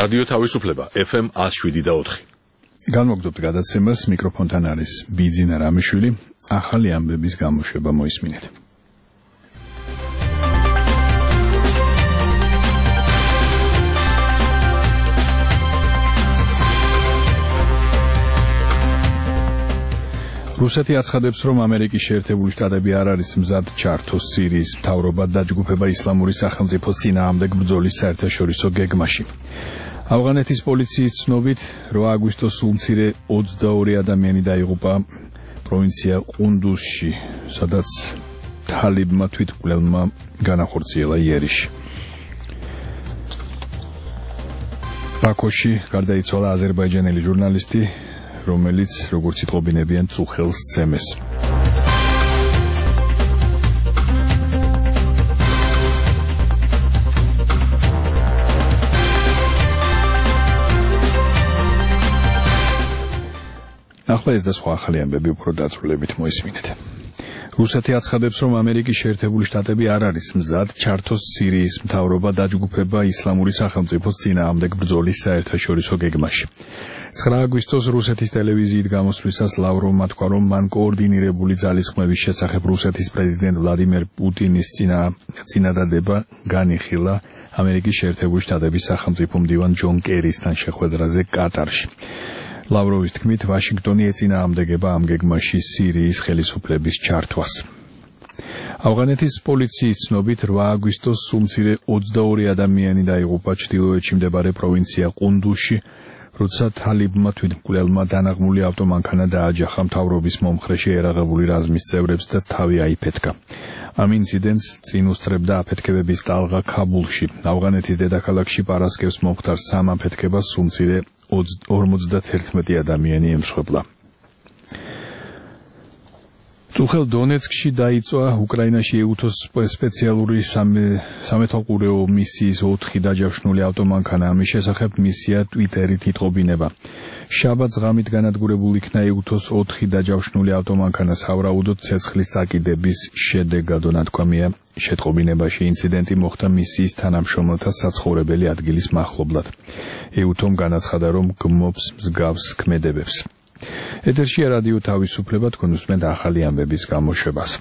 რადიო თავისუფლება FM 107.4. განმოგდობთ გადაცემას, მიკროფონთან არის ბიძინა რამიშვილი. ახალი ამბების გამოშვება მოისმინეთ. რუსეთი აცხადებს, რომ ამერიკის შეერთებული შტატები არ არის მზად ჩართოს სირიის მთავრობა დაჯგუფება ისლამური სახელმწიფოს წინააღმდეგ ბრძოლის საერთაშორისო გეგმაში. ავღანეთის პოლიციის ცნობით 8 აგვისტოს სულ მცირე 22 ადამიანი დაიღუპა პროვინცია ყუნდუსში, სადაც თალებმა თვითმკვლელმა განახორციელა იერიში. ბაქოში გარდაიცვალა აზერბაიჯანელი ჟურნალისტი, რომელიც, როგორც იტყობინებიან, წუხელს ცემეს. ახლა ეს და სხვა ახალი ამბები უფრო დაწვრილებით მოისმინეთ. რუსეთი აცხადებს, რომ ამერიკის შეერთებული შტატები არ არის მზად ჩართოს სირიის მთავრობა დაჯგუფება ისლამური სახელმწიფოს წინააღმდეგ ბრძოლის საერთაშორისო გეგმაში. 9 აგვისტოს რუსეთის ტელევიზიით გამოსვლისას ლავროვმა თქვა, რომ მან კოორდინირებული ძალისხმევის შესახებ რუსეთის პრეზიდენტ ვლადიმერ პუტინის წინადადება განიხილა ამერიკის შეერთებული შტატების სახელმწიფო მდივან ჯონ კერისთან შეხვედრაზე კატარში. ლავროვის თქმით, ვაშინგტონი ეწინააღმდეგება ამ გეგმაში სირიის ხელისუფლების ჩართვას. ავღანეთის პოლიციის ცნობით 8 აგვისტოს სულ მცირე 22 ადამიანი დაიღუპა ჩრდილოეთში მდებარე პროვინცია ყუნდუსში, როცა თალებმა თვითმკვლელმა დანაღმული ავტომანქანა დააჯახა მთავრობის მომხრე შეერაღებული რაზმის წევრებს და თავი აიფეთქა. ამ ინციდენტს წინ უსწრებდა აფეთქებების ტალღა ქაბულში. ავღანეთის დედაქალაქში პარასკევს მომხდარ სამ აფეთქებას სულ მცირე 51 ადამიანი ემსხვერპლა. წუხელ დონეცკში დაიწვა უკრაინაში ეუთოს სპეციალური სამეთვალყურეო მისიის 4 დაჯავშნული ავტომანქანა. ამის შესახებ მისია ტვიტერით იტყობინება. შაბათს ღამით განადგურებულ იქნა ეუთოს 4 დაჯავშნული ავტომანქანა სავარაუდოდ ცეცხლის წაკიდების შედეგად, ნათქვამია შეტყობინებაში. ინციდენტი მოხდა მისიის თანამშრომელთა საცხოვრებელი ადგილის მახლობლად. ეუთომ განაცხადა, რომ გმობს მსგავს ქმედებებს. ეთერშია რადიო თავისუფლება, თქვენ უსმენთ ახალი ამბების გამოშვებას.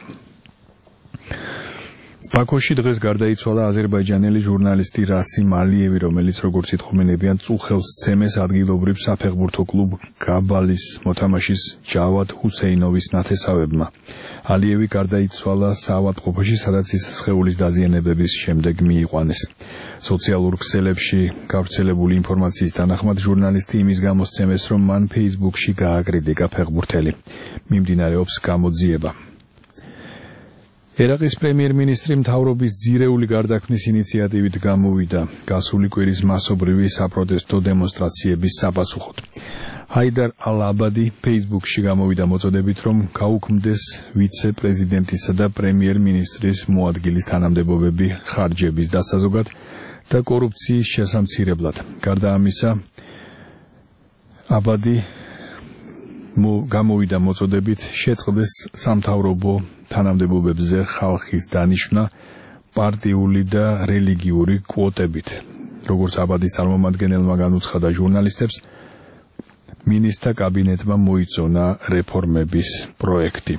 ბაქოში დღეს გარდაიცვალა აზერბაიჯანელი ჟურნალისტი რასიმ ალიევი, რომელიც, როგორც იტყობინებიან, წუხელს ცემეს ადგილობრივ საფეხბურთო კლუბ გაბალის მოთამაშის ჯავად ჰუსეინოვის ნათესავებმა. ალიევი გარდაიცვალა საავადმყოფოში, სადაც ის სხეულის დაზიანებების შემდეგ მიიყვანეს. სოციალურ ქსელებში გავრცელებული ინფორმაციის თანახმად ჟურნალისტი იმის გამოსცემეს, რომ მან Facebook-ში გააკრიტიკა ფეხბურთელი. მიმდინარეობს გამოძიება. ერაყის პრემიერ-მინისტრი მთავრობის ძირეული გარდაქმნის ინიციატივით გამოვიდა გასული კვირის მასობრივი საპროტესტო დემონსტრაციების საპასუხოდ. ჰაიდარ ალ-აბადი Facebook-ში გამოვიდა მოწოდებით, რომ გაუქმდეს ვიცე-პრეზიდენტისა და პრემიერ-მინისტრის მოადგილის თანამდებობები ხარჯების დასაზოგად და კორუფციის შესამცირებლად. გარდა ამისა, აბადი გამოვიდა მოწოდებით შეწყდეს სამთავრობო თანამდებობებზე ხალხის დანიშვნა პარტიული და რელიგიური კვოტებით. როგორც აბადის წარმომადგენელმა განუცხადა ჟურნალისტებს, მინისტრთა კაბინეტმა მოიწონა რეფორმების პროექტი.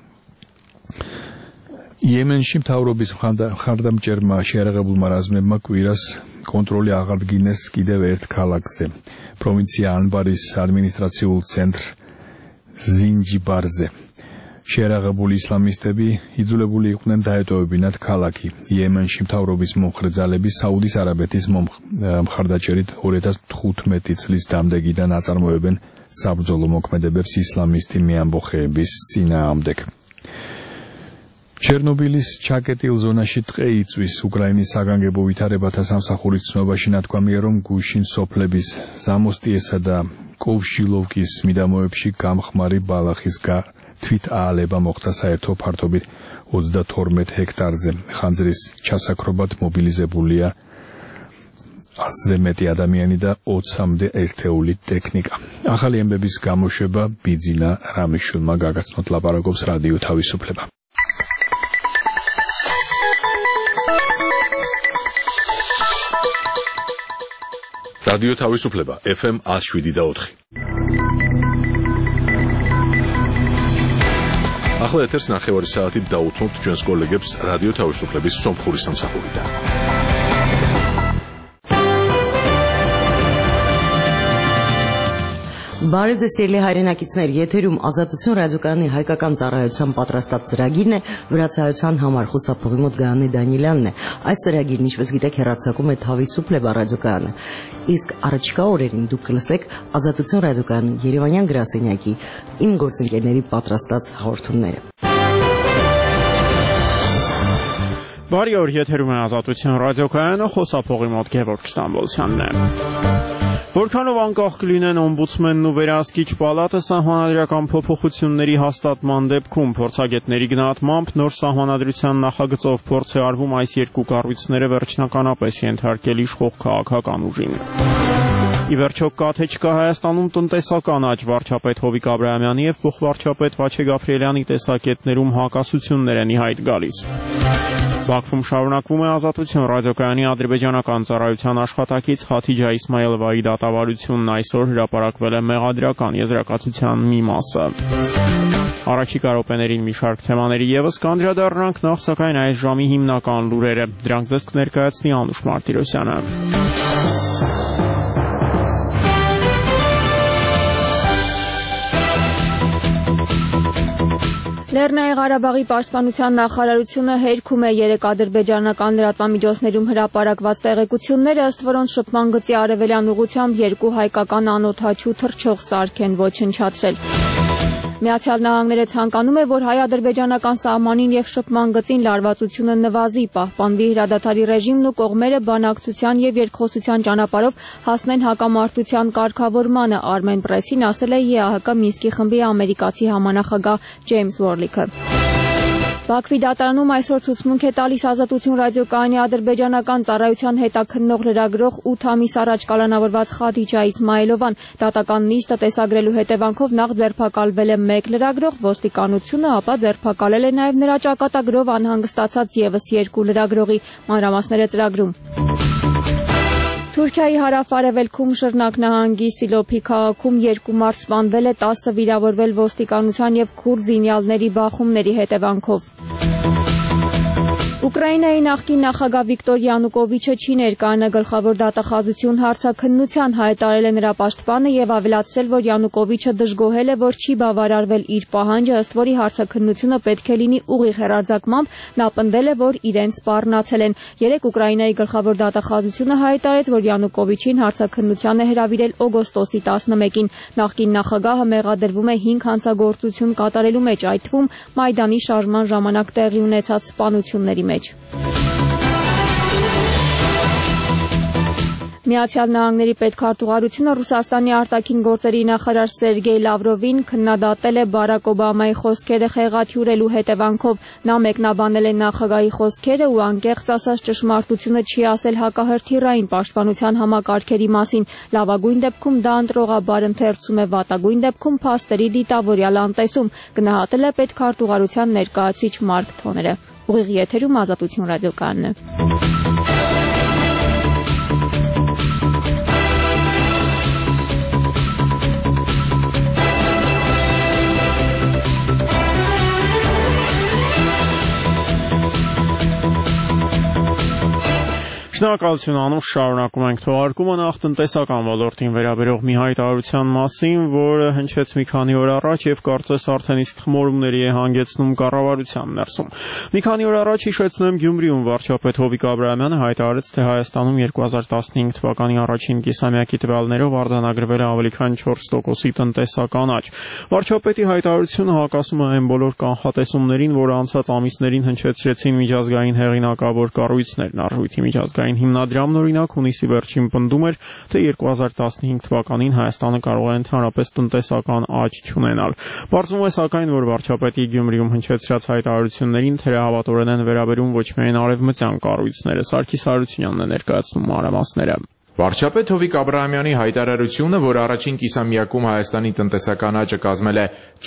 იემენში მთავრობის მხარდამჭერმა შეერაღებულმა რაზმებმა კვირას კონტროლი აღადგინეს კიდევ ერთ ქალაქზე, პროვინცია ანბარის ადმინისტრაციულ ცენტრ ზინჯიბარზე. შეერაღებული ისლამისტები იძულებული იყვნენ დაეტოვებინათ ქალაქი. იემენში მთავრობის მომხრე ძალები საუდის არაბეთის მხარდაჭერით 2015 წლის დამდეგიდან აწარმოებენ საბრძოლო მოქმედებებს ისლამისტი მეამბოხეების წინააღმდეგ. ჩერნობილის ჩაკეტილ ზონაში ტყე იწვის. უკრაინის საგანგებო ვითარებათა სამსახურის ცნობაში ნათქვამია, რომ გუშინ სოფლების ზამოსტიესა და კოვშილოვკის მიდამოებში გამხმარი ბალახის თვითაალება მოხდა საერთო ფართობით 32 ჰექტარზე. ხანძრის ჩასაქრობად მობილიზებულია 100-ზე მეტი ადამიანი და 20-მდე ერთეული ტექნიკა. ახალი ამბების გამოშვება ბიძინა რამიშვილმა გაგაცნოთ, ლაპარაკობს რადიო თავისუფლება. რადიო თავისუფლება FM 107.4. ახლა ეთერს ნახევარი საათით დაუთმობთ ჩვენს კოლეგებს რადიო თავისუფლების სომხური სამსახურიდან. Բարև ձեզ սիրելի հայրենակիցներ, եթերում Ազատություն ռադիոկայանի հայկական ծառայության պատրաստած ծրագիրն է, վրացայության համար խոսափողի մոտ Գայանե Դանիելյանն է։ Այս ծրագիրն, ինչպես գիտեք, հեռարձակում է Თავისუფლება ռադիոկայանը։ Իսկ առաջիկա օրերին դուք կլսեք Ազատություն ռադիոկայանի Երևանյան գրասենյակի իմ գործընկերների պատրաստած հաղորդումները։ Բարի օր, եթերում է Ազատություն ռադիոկայանը, խոսափողի մոտ Գևորգ Ստամբոլցյանն է։ Որքանով անկախ կլինեն օմբուդսմենն ու վերահսկիչ պալատը սահմանադրական փոփոխությունների հաստատման դեպքում փորձագետների գնահատմամբ նոր սահմանադրության նախագծով փորձ է արվում այս երկու կառույցները վերջնականապես ենթարկել իշխող քաղաքական ուժին։ Ի վերջո կա թե չկա Հայաստանում տնտեսական աճ, վարչապետ Հովիկ Աբրահամյանի եւ փոխվարչապետ Վաչե Գաբրիելյանի տեսակետներում հակասություններ են ի հայտ գալիս։ Բաքվում շարունակվում է Ազատություն ռադիոկայանի ադրբեջանական ծառայության աշխատակից Խաթիջա Իսմայելովայի դատավարությունն այսօր հրապարակվել է մեղադրական եզրակացության մի մասը։ Առաջիկա րոպեներին մի շարք թեմաների եւս կանդրադառնանք, նախ սակայն այս ժամի հիմնական լուրերը։ Դրանք ձեզ կներկայացնի Անուշ Մարտիրոսյանը։ Լեռնային Ղարաբաղի պաշտպանության նախարարությունը հերքում է 3 ադրբեջանական լրատվամիջոցներում հրապարակված տեղեկությունները, ըստ որոնց շփման գծի արևելյան ուղղությամբ 2 հայկական անօդաչու թռչող սարք են ոչնչացրել։ Միացյալ Նահանգները ցանկանում է, որ հայ-ադրբեջանական սահմանին եւ շփման գծին լարվածությունը նվազի, պահպանվի հրադադարի ռեժիմն ու կողմերը բանակցության եւ երկխոսության ճանապարհով հասնեն հակամարտության կարգավորմանը, Armen Press-ին ասել է ԵԱՀԿ Մինսկի խմբի ամերիկացի համանախագահ Ջեյմս Վորլիքը։ Բաքվի դատարանում այսօր ցուցմունք է տալիս Ազատություն ռադիոկայանի ադրբեջանական ծառայության հետաքննող լրագրող 8 ամիս առաջ կալանավորված Խաթիջա Իսմայելովան։ Դատական նիստը տեսագրելու հետևանքով նախ ձերբակալվել է 1 լրագրող, ոստիկանությունը ապա ձերբակալել է նաև նրա ճակատագրով անհանգստացած եւս 2 լրագրողի, մանրամասները ծրագրում։ Թուրքիայի հարավ-արևելքում Շռնակ նահանգի Սիլոփի քաղաքում 2 մարդ սպանվել է, 10 վիրավորվել ոստիկանության եւ քուրդ զինյալների բախումների հետևանքով։ Ուկրաինայի նախկին նախագահ Վիկտոր Յանուկովիչը չի ներկայանա գլխավոր դատախազություն հարցաքննության, հայտարարել է նրա պաշտպանը եւ ավելացրել, որ Յանուկովիչը դժգոհել է, որ չի բավարարվել իր պահանջը, ըստ որի հարցաքննությունը պետք է լինի ուղիղ հեռարձակմամբ, նա պնդել է, որ իրեն սպառնացել են։ 3 Ուկրաինայի գլխավոր դատախազությունը հայտարարեց, որ Յանուկովիչին հարցաքննության է հրավիրել օգոստոսի 11-ին։ Նախկին նախագահը մեղադրվում է 5 հանցագործություն կատարելու մեջ, այդ թվում Մայդանի շարժման ժամանակ տեղի ունեցած սպանությունների մեջ։ Միացյալ Նահանգների պետքարտուղարությունը Ռուսաստանի արտաքին գործերի նախարար Սերգեյ Լավրովին քննադատել է Բարակ Օբամայի խոսքերը խեղաթյուրելու հետևանքով։ Նա մեկնաբանել է նախագահի խոսքերը ու անկեղծ ասած ճշմարտությունը չի ասել հակահրթիռային պաշտպանության համակարգերի մասին։ Լավագույն դեպքում դա ընտրողաբար ընթերցում է, վատագույն դեպքում փաստերի դիտավորյալ անտեսում, գնահատել է պետքարտուղարության ներկայացուցիչ Մարկ Թոները։ Ուղիղ եթերում Ազատություն ռադիոկայանն է։ Շնորհակալություն Անուշ, շարունակում ենք թողարկումը նախ տնտեսական ոլորտին վերաբերող մի հայտարարության մասին, որը հնչեց մի քանի օր առաջ եւ կարծես արդեն իսկ խմորումների է հանգեցնում կառավարության ներսում։ Մի քանի օր առաջ հիշեցնեմ Գյումրիում վարչապետ Հովիկ Աբրահամյանը հայտարարեց, թե Հայաստանում 2015 թվականի առաջին կիսամյակի տվյալներով արձանագրվել է ավելի քան 4%-ի տնտեսական աճ։ Վարչապետի հայտարարությունը հակասում է այն բոլոր կանխատեսումներին, որ անցած ամիսներին հնչեցրեցին միջազգային հեղինակավոր կառույցներն, Արժույթի միջազգային հիմնադրամն օրինակ հունիսի վերջին պնդում էր, թե 2015 թվականին Հայաստանը կարող է ընդհանրապես տնտեսական աճ չունենալ։ Պարզվում է սակայն, որ վարչապետի Գյումրիում հնչեցրած հայտարարություններին թերահավատորեն են վերաբերում ոչ միայն արևմտյան կառույցները։ Սարգիս Հարությունյանն է ներկայացնում մանրամասները։ Վարչապետ Հովիկ Աբրահամյանի հայտարարությունը, որ առաջին կիսամյակում Հայաստանի տնտեսական աճը կազմել է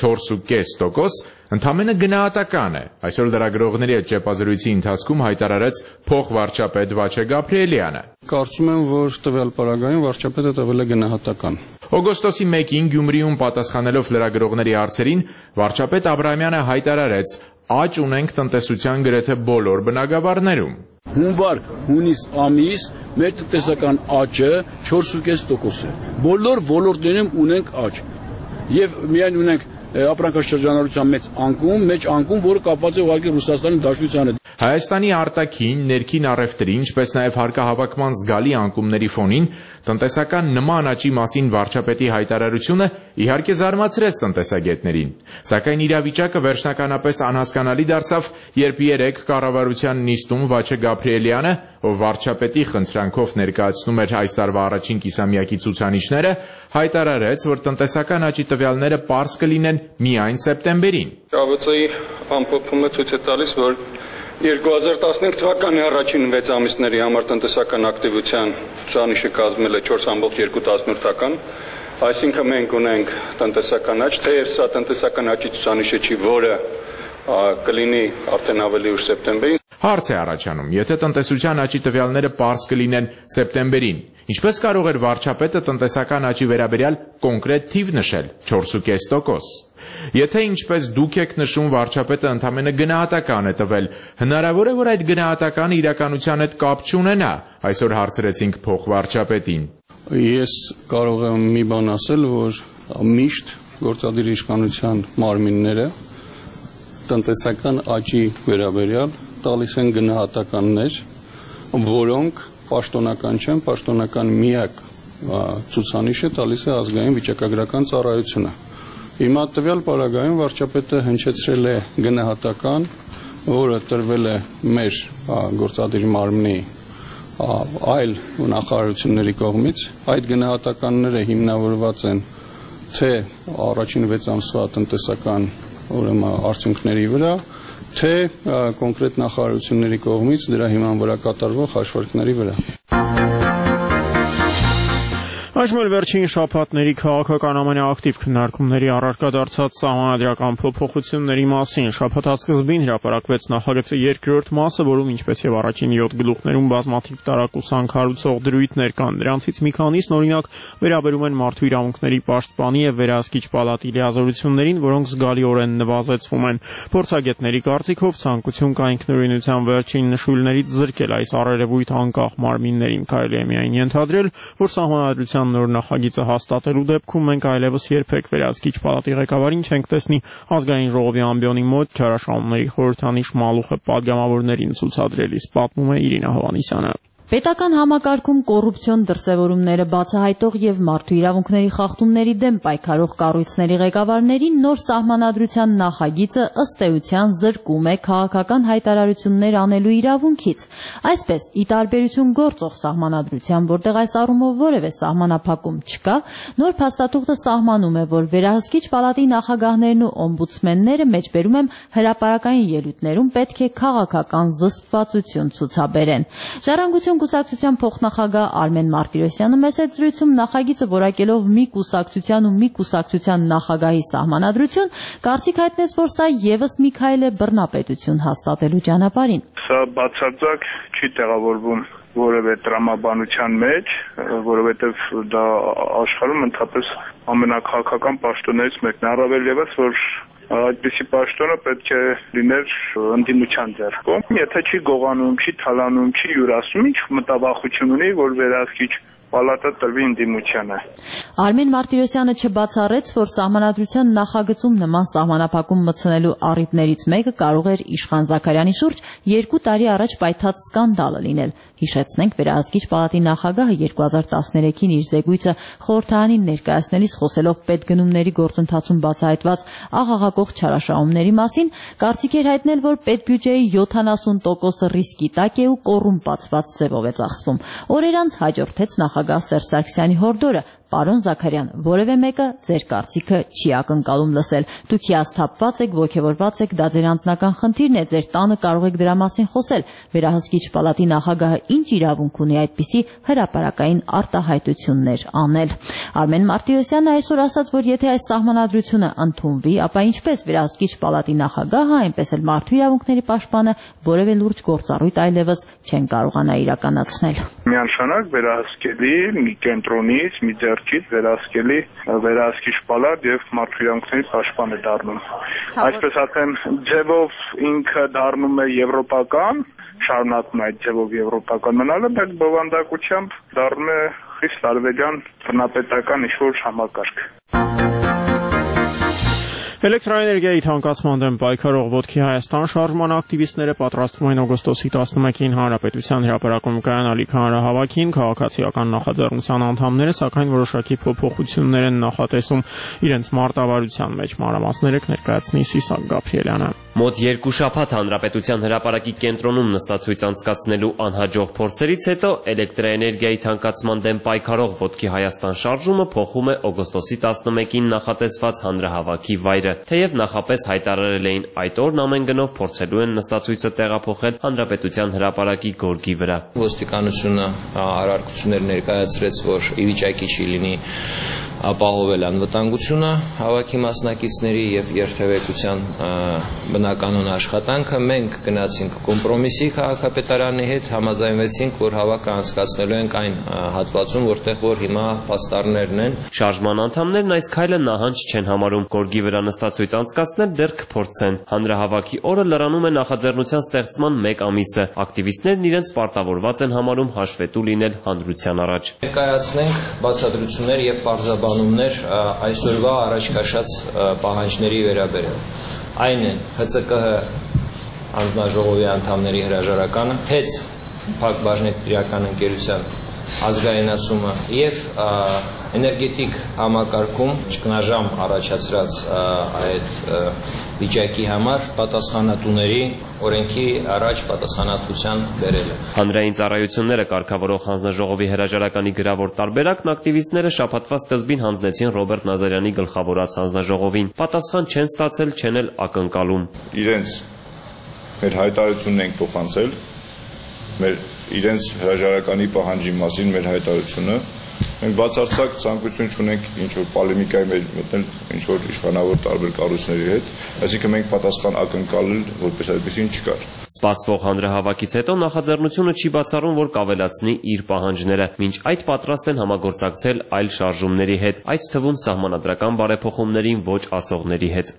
4.5%, ընդամենը գնահատական է, այսօր լրագրողների հետ ճեպազրույցի ընթացքում հայտարարեց փոխվարչապետ Վաչե Գաբրիելյանը։ Կարծում եմ, որ տվյալ պարագայում վարչապետը տվել է գնահատական։ Օգոստոսի 1-ին Գյումրիում պատասխանելով լրագրողների հարցերին, վարչապետ Աբրահամյանը հայտարարեց. «Աճ ունենք տնտեսության գրեթե բոլոր բնագավառներում»։ Հունվար-հունիս ամիս մեր տնտեսական աճը 4.5% է։ Բոլոր ոլորտներում ունենք աճ։ Եվ միայն ունենք ապրանքաշրջանառության մեծ անկում, որը կապված է ուղղակի Ռուսաստանի Դաշնության հետ։ Հայաստանի արտաքին, ներքին առևտրի, ինչպես նաև հարկահավաքման զգալի անկումների ֆոնին տնտեսական նման աճի մասին վարչապետի հայտարարությունը իհարկե զարմացրեց տնտեսագետներին։ Սակայն իրավիճակը վերջնականապես անհասկանալի դարձավ, երբ 3 կառավարության նիստում Վաչե Գաբրիելյանը, ով վարչապետի խնդրանքով ներկայացնում էր այս տարվա առաջին կիսամյակի ցուցանիշները, հայտարարեց, որ տնտեսական աճի տվյալները պարզ կլինեն միայն սեպտեմբերին։ Կառավարության ամփոփումը ցույց է տալիս, որ 2015 թվականի առաջին 6 ամիսների համար տնտեսական ակտիվության ցուցանիշը կազմել է 4.2%, այսինքն մենք ունենք տնտեսական աճ, թեև սա տնտեսական աճի ցուցանիշը չի, որը կլինի արդեն ավելի ուշ սեպտեմբերին։ Հարց է առաջանում, եթե տնտեսության աճի տվյալները պարզ կլինեն սեպտեմբերին, ինչպես կարող էր վարչապետը տնտեսական աճի վերաբերյալ կոնկրետ թիվ նշել 4.5%։ Եթե ինչպես դուք եք նշում վարչապետը ընդամենը գնահատական է տվել, հնարավոր է, որ այդ գնահատականը իրականության հետ կապ չունենա, այսօր հարցրեցինք փոխվարչապետին։ Ես կարող եմ մի բան ասել, որ միշտ գործադիր իշխանության մարմինները տնտեսական աճի վերաբերյալ տալիս են գնահատականներ, որոնք պաշտոնական չեն, պաշտոնական միակ ցուցանիշը տալիս է ազգային վիճակագրական ծառայությունը։ Հիմա տվյալ պարագայում վարչապետը հնչեցրել է գնահատական, որը տրվել է մեր գործադիր մարմնի այլ նախարարությունների կողմից։ Այդ գնահատականները հիմնավորված են թե առաջին 6 ամսվա տնտեսական արդյունքների վրա, թե կոնկրետ նախարարությունների կողմից դրա հիման վրա կատարվող հաշվարկների վրա։ Այժմ վերջին շաբաթների քաղաքական ամենաակտիվ քննարկումների առարկա դարձած սահմանադրական փոփոխությունների մասին շաբաթասկզբին հրապարակվեց նախագծի երկրորդ մասը, որում ինչպես եւ առաջին 7 գլուխներում բազմաթիվ տարակուսանք հարուցող դրույթներ կան։ Դրանցից մի քանիսն օրինակ վերաբերում են մարդու իրավունքների պաշտպանի եւ վերահսկիչ պալատի լիազորություններին, որոնք զգալիորեն նվազեցվում են։ Փորձագետների կարծիքով ցանկություն կա ինքնուրույնության վերջին նշույլներից զրկել այս առերևույթ անկախ մարմիններին։ Կարելի է միայն ենթադրել, որ սահմանադրության նոր նախագիծը հաստատելու դեպքում մենք այլևս երբեք վերահսկիչ պալատի ղեկավարին չենք տեսնի ազգային ժողովի ամբիոնի մոտ չարաշահումների խորհրդանիշ մալուխը պատգամավորներին ցուցադրելիս, պատմում է Իրինա Հովհաննիսյանը։ Պետական համակարգում կոռուպցիոն դրսևորումները բացահայտող եւ մարդու իրավունքների խախտումների դեմ պայքարող կառույցների ղեկավարներին նոր սահմանադրության նախագիծը ըստ էության զրկում է քաղաքական հայտարարություններ անելու իրավունքից։ Այսպես, ի տարբերություն գործող սահմանադրության, որտեղ այս առումով որևէ սահմանափակում չկա, նոր փաստաթուղթը սահմանում է, որ վերահսկիչ պալատի նախագահներն ու օմբուդսմենները, մեջբերում եմ հրապարակային ելույթներում, պետք է քաղաքական զսպվածություն ցուցաբերեն։ Ժառանգություն կուսակցության փոխնախագահ Արմեն Մարտիրոսյանը մեծ զրույցում նախագիծը որակելով մի կուսակցության ու մի կուսակցության նախագահի սահմանադրություն, կարծիք հայտնեց, որ սա եւս մի քայլ է բռնապետություն հաստատելու ճանապարհին։ Սա բացարձակ չի տեղավորվում որևէ տրամաբանության մեջ, որովհետև դա աշխարհում ընդհանրապես ամենակաղաքական պաշտոններից մեկն է, առավել ևս որ այդպիսի պաշտոնը պետք է լիներ ընդդիմության ձեռքում։ Եթե չի գողանում, չի թալանում, չի յուրացնում, ինչ մտավախություն ունի, որ վերահսկիչ պալատը տրվի ընդդիմությանը։ Արմեն Մարտիրոսյանը չբացառեց, որ սահմանադրության նախագծում նման սահմանափակում մտցնելու առիթներից մեկը կարող էր Իշխան Զաքարյանի շուրջ 2 տարի առաջ պայթած սկանդալը լինել։ Հիշեցնենք, վերահսկիչ պալատի նախագահը 2013-ին իր զեկույցը խորհրդարանին ներկայացնելիս խոսելով պետգնումների գործընթացում բացահայտված աղաղակող չարաշահումների մասին, կարծիք էր հայտնել, որ պետբյուջեի 70% ռիսկի տակ է ու կոռումպացված ձևով է ծախսվում։ Օրեր անց հաջորդեց նախագահ Սերժ Սարգսյանի հորդորը Պարոն Զաքարյան, որևէ մեկը ձեր կարծիքը չի ակնկալում լսել։ Դուք հիասթափված եք, ոգևորված եք, դա ձեր անձնական խնդիրն է, ձեր տանը կարող եք դրա մասին խոսել։ Վերահսկիչ պալատի նախագահը ինչ իրավունք ունի այդպիսի հրապարակային արտահայտություններ անել։ Արմեն Մարտիրոսյանը այսօր ասաց, որ եթե այս սահմանադրությունը ընդունվի, ապա ինչպես վերահսկիչ պալատի նախագահը, այնպես էլ մարդու իրավունքների պաշտպանը որևէ լուրջ գործառույթ այլևս չեն կարողանա իրականացնել։ Միանշանակ վերահսկելի մի կենտրոնից, մի ձեռքից վերահսկելի վերահսկիչ պալատ եւ մարդու իրավունքների պաշտպան է դառնում։ Այսպես ասեմ, ձևով ինքը դառնում է եվրոպական, շարունակում է այդ ձևով եվրոպական մնալը, բայց բովանդակությամբ դառնում է խիստ արևելյան բնապետական ինչ-որ համակարգ։ Էլեկտրաէներգիայի թանկացման դեմ պայքարող Ոտքի Հայաստան շարժման ակտիվիստները պատրաստվում են օգոստոսի 11-ին Հանրապետության հրապարակում կայանալիք հանրահավաքին, քաղաքացիական նախաձեռնության անդամները, սակայն որոշակի փոփոխություններ են նախատեսում իրենց մարտավարության մեջ։ Մանրամասները կներկայացնի Սիսակ Գաբրիելյանը։ Մոտ 2 շաբաթ Հանրապետության հրապարակի կենտրոնում նստածույց անցկացնելու անհաջող փորձերից հետո էլեկտրաէներգիայի թանկացման դեմ պայքարող Ոտքի Հայաստան շարժումը փոխում է օգոստոսի 11-ին նախատեսված հանրահավաքի վայրը։ Թեև նախապես հայտարարել էին այդ օրն ամեն գնով փորձելու են նստածույցը տեղափոխել Հանրապետության հրապարակի գորգի վրա։ Ոստիկանությունը առարկություններ ներկայացրեց, որ ի վիճակի չի լինի ապահովել անվտանգությունը հավաքի մասնակիցների եւ երթևեկության բնականոն աշխատանքը։ Մենք գնացինք կոմպրոմիսի քաղաքապետարանի հետ, համաձայնվեցինք, որ հավաքը անցկացնելու ենք այն հատվածում, որտեղ որ հիմա փաստարներն են։ Շարժման անդամներն այս քայլը նահանջ չեն համարում, գորգի վրա նստածույց անցկացնել դեռ կփորձեն։ Հանրահավաքի օրը լրանում է նախաձեռնության ստեղծման 1 ամիսը։ Ակտիվիստներն իրենց պարտավորված են համարում հաշվետու լինել հանրության առաջ։ Ներկայացնենք բացատրություններ եւ պարզաբանումներ այսօրվա առաջ քաշած պահանջների վերաբերյալ։ Այն է ՀՑԿՀ անձնաժողովի անդամների հրաժարականը, ՀԵՑ Փակ բաժնետիրական ընկերության ազգայնացումը եւ էներգետիկ համակարգում ճգնաժամ առաջացրած այդ վիճակի համար պատասխանատուների օրենքի առաջ պատասխանատվության բերելը։ Հանրային ծառայությունները կարգավորող հանձնաժողովի հրաժարականի գրավոր տարբերակն ակտիվիստները շաբաթվա սկզբին հանձնեցին Ռոբերտ Նազարյանի գլխավորած հանձնաժողովին։ Պատասխան չեն ստացել, չեն էլ ակնկալում։ Իրենց մեր հայտարարությունն ենք փոխանցել, իրենց հրաժարականի պահանջի մասին մեր հայտարարությունը։ Մենք բացարձակ ցանկություն չունենք ինչ-որ պոլեմիկայի մեջ մտնել ինչ-որ իշխանավոր տարբեր կառույցների հետ, այսինքն մենք պատասխան ակնկալել որպես այդպեսին չկար։ Սպասվող հանրահավաքից հետո նախաձեռնությունը չի բացառում, որ կավելացնի իր պահանջները, մինչ այդ պատրաստ են համագործակցել այլ շարժումների հետ, այդ թվում սահմանադրական բարեփոխումներին ոչ ասողների հետ։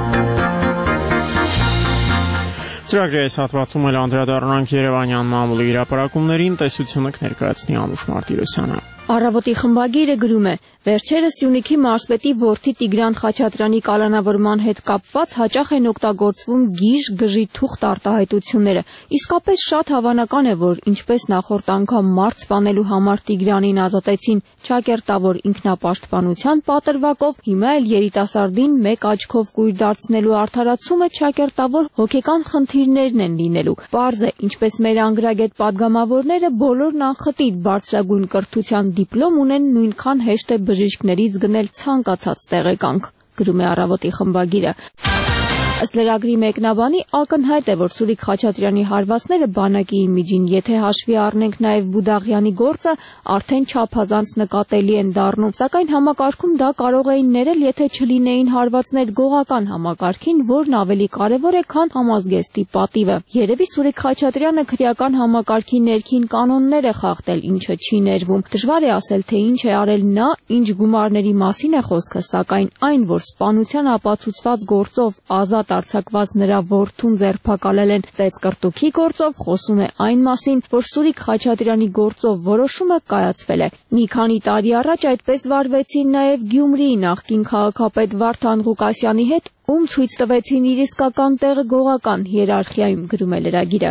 Ծրագրի այս հատվածում էլ անդրադառնանք Երևանյան մամուլի հրապարակումներին, տեսությունը կներկայացնի Անուշ Մարտիրոսյանը։ Առավոտի խմբագիրը գրում է. Վերջերս Սյունիքի մարզպետի որդի Տիգրան Խաչատրյանի կալանավորման հետ կապված հաճախ են օգտագործվում գիժ գժի թուղթ արտահայտությունները։ Իսկապես շատ հավանական է, որ ինչպես նախորդ անգամ մարդ սպանելու համար Տիգրանին ազատեցին ճակերտավոր ինքնապաշտպանության պատրվակով, հիմա էլ երիտասարդին մեկ աչքով կույր դարձնելու արդարացումը ճակերտավոր հոգեկան խնդիրներն են լինելու։ Պարզ է, ինչպես մեր անգրագետ падգամավորները բոլորն անխտիր բարձրագույն կրթության դիպլոմ ունեն, նույնքան հեշտ է բժիշկներից գնել ցանկացած տեղեկանք, գրում է Առավոտի խմբագիրը։ Ըստ լրագրի մեկնաբանի ակնհայտ է, որ Սուրիկ Խաչատրյանի հարվածները բանակի իմիջին, եթե հաշվի առնենք նաև Բուդաղյանի գործը, արդեն չափազանց նկատելի են դառնում, սակայն համակարգում դա կարող էին ներել, եթե չլինեին հարվածներ գողական համակարգին, որն ավելի կարևոր է, քան համազգեստի պատիվը։ Երևի Սուրիկ Խաչատրյանը քրեական համակարգի ներքին կանոններ է խախտել, ինչը չի ներվում։ Դժվար է ասել, թե ինչ է արել նա, ինչ գումարների մասին է խոսքը, սակայն այն, որ սպանության ապացուցված գործով ազատ արձակված նրա որդուն ձերբակալել են ծեծկրտուքի գործով, խոսում է այն մասին, որ Սուրիկ Խաչատրյանի գործով որոշումը կայացվել է։ Մի քանի տարի առաջ այդպես վարվեցին նաև Գյումրիի նախկին քաղաքապետ Վարդան Ղուկասյանի հետ, ում ցույց տվեցին իր իսկական տեղը գողական հիերարխիայում, գրում է լրագիրը։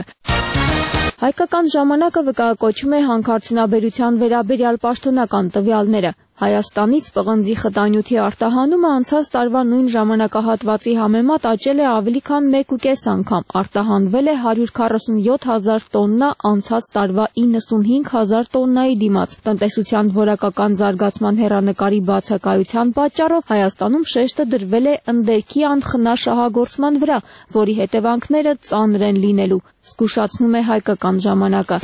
Հայկական ժամանակը վկայակոչում է հանքարդյունաբերության վերաբերյալ պաշտոնական տվյալները։ Հայաստանից պղնձի խտանյութի արտահանումը անցած տարվա նույն ժամանակահատվածի համեմատ աճել է ավելի քան 1.5 անգամ, արտահանվել է 147,000 տոննա անցած տարվա 95,000 տոննայի դիմաց։ Տնտեսության որակական զարգացման հեռանկարի բացակայության պատճառով Հայաստանում շեշտը դրվել է ընդերքի անխնա շահագործման վրա, որի հետևանքները ծանր են լինելու, զգուշացնում է հայկական ժամանակը։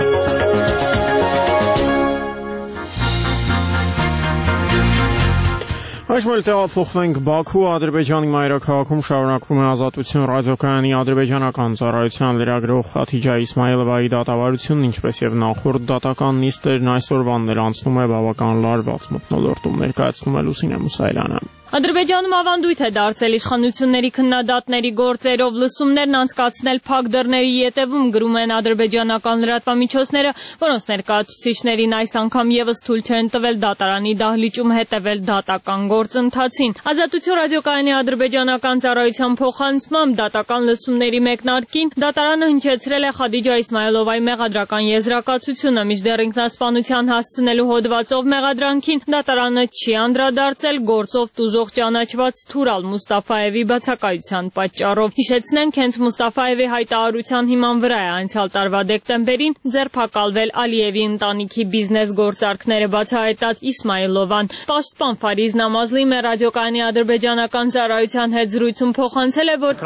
Այժմ տեղափոխվենք Բաքու, Ադրբեջանի մայրաքաղաքում շարունակվում է Ազատություն ռադիոկայանի ադրբեջանական ծառայության լրագրող Խաթիջա Իսմայելովայի դատավարությունն, ինչպես եւ նախորդ դատական նիստերն այսօրվան ներանցնում է բավական լարված մթնոլորտում, ներկայացնում է Լուսինե Մուսայելյանը։ Ադրբեջանում ավանդույթ է դարձել իշխանությունների քննադատների գործերով լսումներն անցկացնել փակ դռների ետևում, գրում են ադրբեջանական լրատվամիջոցները, որոնց ներկայացուցիչներին այս անգամ եւս թույլ չեն տվել դատարանի դահլիճում հետևել դատական գործընթացին։ Ազատություն ռադիոկայանի ադրբեջանական ծառայության փոխանցմամբ դատական լսումների մեկնարկին դատարանը հնչեցրել է Խադիջա Իսմայելովայի մեղադրական եզրակացությունը, մինչդեռ ինքնասպանության հասցնելու հոդվածով մեղադրանքին դատարանը չի անդրադարձել գործով տուժող ճանաչված Թուրալ Մուստաֆայևի բացակայության պատճառով։ Հիշեցնենք, հենց Մուստաֆայևի հայտարարության հիման վրա է անցյալ տարվա դեկտեմբերին ձերբակալվել Ալիևի ընտանիքի բիզնես գործարքները բացահայտած Իսմայելովան։ Պաշտպան Ֆարիզ Նամազլին ռադիոկայանի ադրբեջանական ծառայության հետ զրույցում փոխանցել է, որ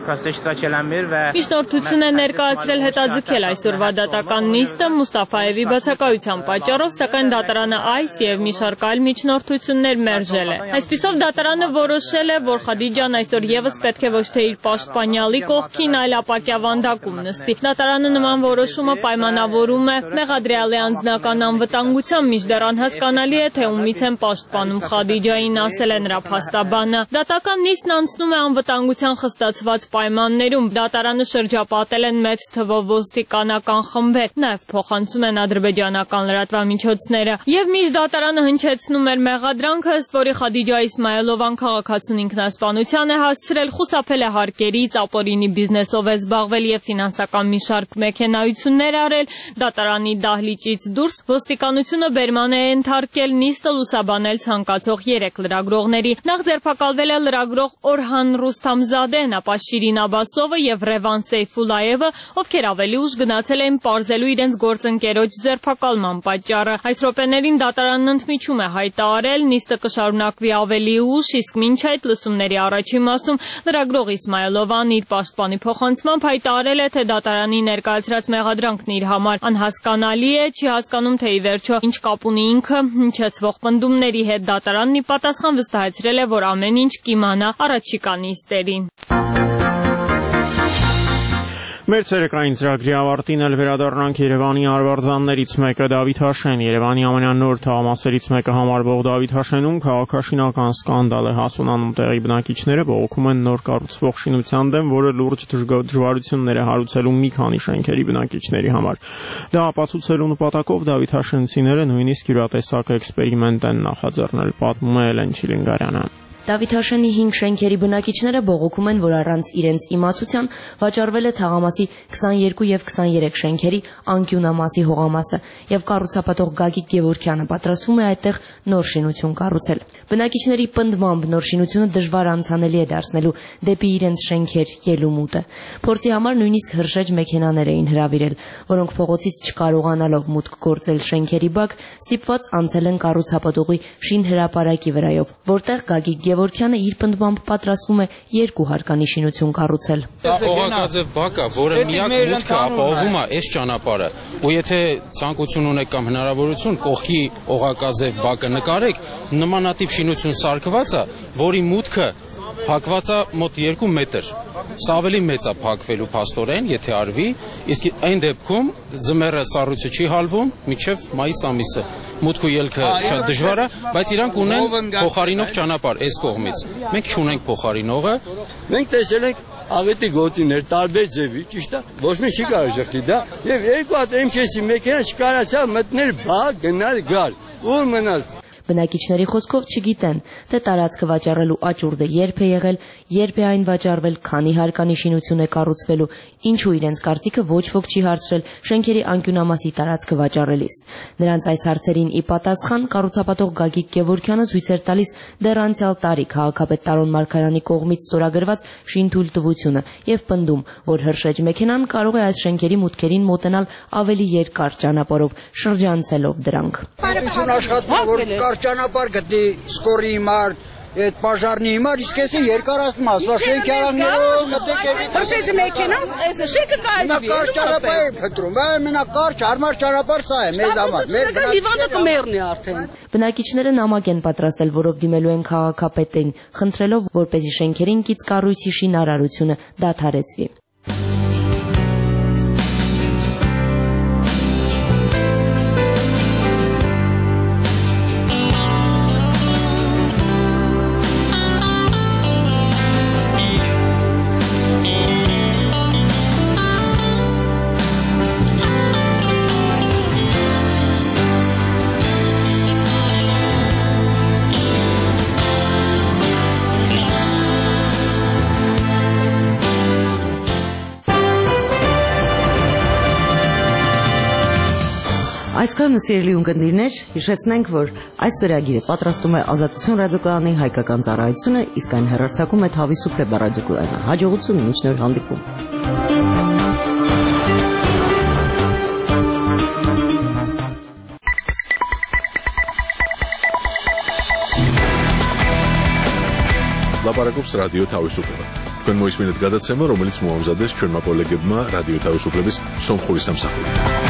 միջնորդություն է ներկայացրել հետաձգել այսօրվա դատական նիստը Մուստաֆայևի բացակայության պատճառով, սակայն դատարանը այս եւ մի շարք այլ միջնորդություններ մերժել է։ Այսպիսով դատարանը որոշել է, որ Խադիջան այսօր եւս պետք է ոչ թե իր պաշտպանյալի կողքին, այլ ապակյա վանդակում նստի։ Դատարանը նման որոշումը պայմանավորում է մեղադրյալի անձնական անվտանգությամբ, մինչդեռ անհասկանալի է, թե ումից են պաշտպանում Խադիջային, ասել է նրա փաստաբանը։ Դատական նիստն անցնում է անվտանգության խստացված պայմաններում։ Դատարանը շրջապատել են մեծ թվով ոստիկանական խմբեր, նաեւ փոխանցում են ադրբեջանական լրատվամիջոցները։ Եվ մինչ դատարանը հնչեցնում էր մեղադրանքը, ըստ որի Խադիջա Իսմայելովան քաղաքացուն ինքնասպանության է հասցրել, խուսափել է հարկերից, ապօրինի բիզնեսով է զբաղվել եւ ֆինանսական մի շարք մեքենայություններ արել, դատարանի դահլիճից դուրս ոստիկանությունը բերման է ենթարկել նիստը լուսաբանել ցանկացող 3 լրագրողների։ Նախ ձերբակալվել է լրագրող Օրհան Ռուստամզադեն, ապա Շիրին Աբասովը եւ Ռևան Սեյֆուլայևը, ովքեր ավելի ուշ գնացել էին պարզելու իրենց գործընկերոջ ձերբակալման պատճառը։ Այս րոպեներին դատարանն ընդմիջում է հայտարարել, նիստը կշարունակվի ավելի ուշ, իսկ մինչ այդ լսումների առաջին մասում լրագրող Իսմայելովան իր պաշտպանի փոխանցմամբ հայտարարել է, թե դատարանի ներկայացրած մեղադրանքն իր համար անհասկանալի է, չի հասկանում, թե ի վերջո ինչ կապ ունի ինքը հնչեցվող պնդումների հետ։ Դատարանն ի պատասխան վստահեցրել է, որ ամեն ինչ կիմանա առաջիկա նիստերին։ Մեր ցերեկային ծրագրի ավարտին էլ վերադառնանք Երևանի արվարձաններից մեկը Դավիթ Հաշեն։ Երևանի ամենանոր թաղամասերից մեկը համարվող Դավիթ Հաշենում քաղաքաշինական սկանդալ է հասունանում։ Տեղի բնակիչները բողոքում են նոր կառուցվող շինության դեմ, որը լուրջ դժվարություններ է հարուցելու մի քանի շենքերի բնակիչների համար։ Դա ապացուցելու նպատակով Դավիթ Հաշենցիները նույնիսկ յուրատեսակ էքսպերիմենտ են նախաձեռնել, պատմում է Էլեն Չիլինգարյանը։ Դավիթ Հաշենի 5 շենքերի բնակիչները բողոքում են, որ առանց իրենց իմացության վաճառվել է թաղամասի 22 եւ 23 շենքերի անկյունամասի հողամասը եւ կառուցապատող Գագիկ Գևորգյանը պատրաստվում է այդտեղ նոր շինություն կառուցել։ Բնակիչների պնդմամբ նոր շինությունը դժվար անցանելի է դարձնելու դեպի իրենց շենքեր ելումուտը։ Փորձի համար նույնիսկ հրշեջ մեքենաներ էին հրավիրել, որոնք փողոցից չկարողանալով մուտք գործել շենքերի բակ, ստիպված անցել են կառուցապատողի շինհրապարակի վրայով, որտեղ Գագիկ Գևորգյանը իր պնդմամբ պատրաստվում է 2 հարկանի շինություն կառուցել։ Դա օղակաձև բակ է, որը միակ մուտքը ապահովում է այս ճանապարհը։ Ու եթե ցանկություն ունեք կամ հնարավորություն կողքի օղակաձև բակը նկարեք, նմանատիպ շինություն սարքված է, որի մուտքը փակված է մոտ 2 մետր։ Սա ավելի մեծ է փակվելու փաստորեն, եթե արվի, իսկ այն դեպքում ձմեռը սառույցը չի հալվում մինչև մայիս ամիսը։ Մուտք ու ելքը շատ դժվար է, բայց իրանք ունեն փոխարինող ճանապարհ այս կողմից։ Մենք չունենք փոխարինողը։ Մենք տեսել ենք աղետի գոտիներ տարբեր ձևի, ճիշտ է, ոչ մի չի կարող շղթի դա, եւ 2 հատ MЧS-ի մեքենա չկարողացավ մտնել բակ, գնալ, գալ։ Ուր մնալ։ Բնակիչների խոսքով չգիտեն, թե տարածքը վաճառելու աճուրդը երբ է եղել, երբ է այն վաճառվել, քանի հարկանի շինություն է կառուցվելու, ինչու իրենց կարծիքը ոչ ոք չի հարցրել շենքերի անկյունամասի տարածքը վաճառելիս։ Նրանց այս հարցերին ի պատասխան կառուցապատող Գագիկ Գևորգյանը ցույց էր տալիս դեռ անցյալ տարի քաղաքապետ Տարոն Մարգարյանի կողմից ստորագրված շինթույլտվությունը եւ պնդում, որ հրշեջ մեքենան կարող է այս շենքերի մուտքերին մոտենալ ավելի երկար ճանապարհով, շրջանցելով դրանք։ Որ կար ճանապարհ գտնի սկորի համար այդ բաժարնի հիմար իսկ էսի երկարացնում ասવા շենքարաններով մտեք հրշեջը մեքենան այս շենքը կարելի է կար ճանապարհ է փտրում ամենակարճ հարմար ճանապարհ սա է մեզ համար մեր հիվանդը կմեռնի արդեն Բնակիչները նամակ են պատրաստել, որով դիմելու են քաղաքապետին, խնդրելով, որպեսզի շենքերին կից կառույցի շինարարությունը դադարեցվի։ Այսքանը սիրելի ունկնդիրներ, հիշեցնենք, որ այս ծրագիրը պատրաստում է Ազատություն ռադիոկայանի հայկական ծառայությունը, իսկ այն հեռարձակում է Թավիսուփե ռադիոկայանը։ Հաջողություն, մինչ նոր հանդիպում։ Լապարակոպս ռադիո Թավիսուփե։ Քան մոյսմենդ գադացեմը, რომელიც մոամզադես չորմա կոլեգեբմա ռադիո Թավիսուփեբիս սոմխորիսամ սախուրի։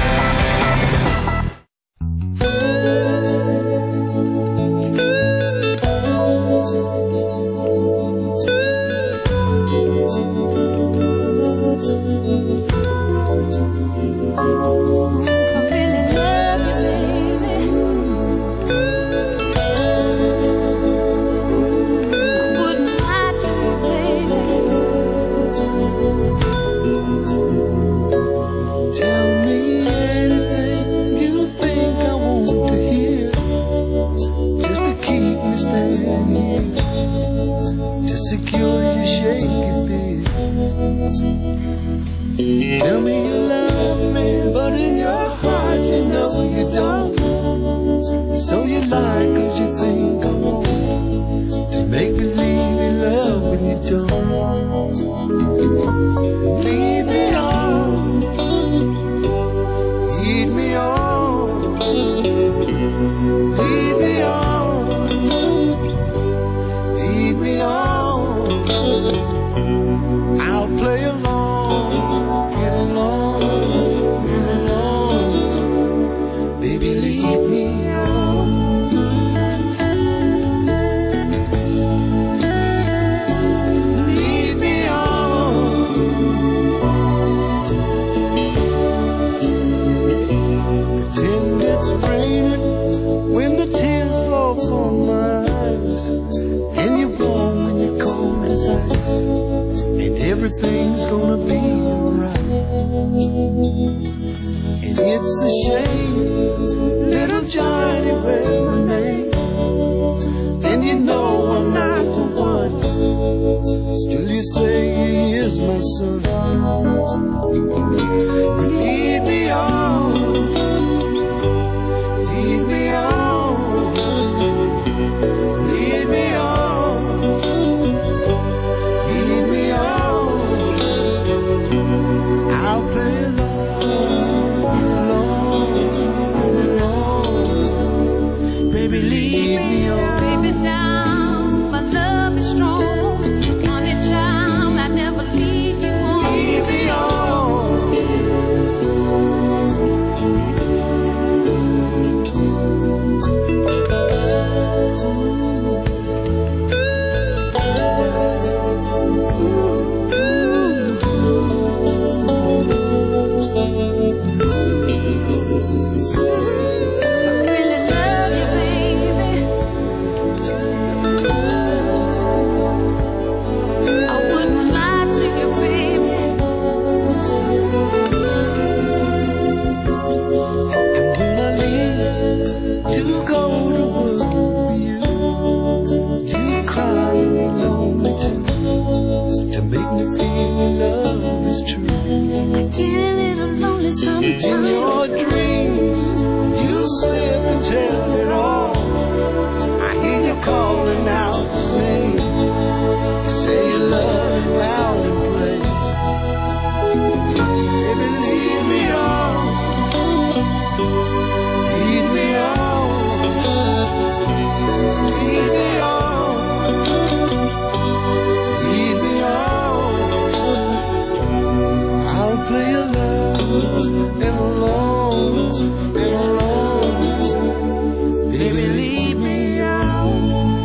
Everything's gonna be alright. And it's a shame, little Johnny will remain. And you know I'm not the one. Still you say he is my son. Lead me on. Lead me on. Lead me on. Lead me on. I'll play along. Baby, lead me on. Baby, down, my love is strong. Honey child, I never leave you on. Lead me on. play alone and alone and alone. Baby, leave me out.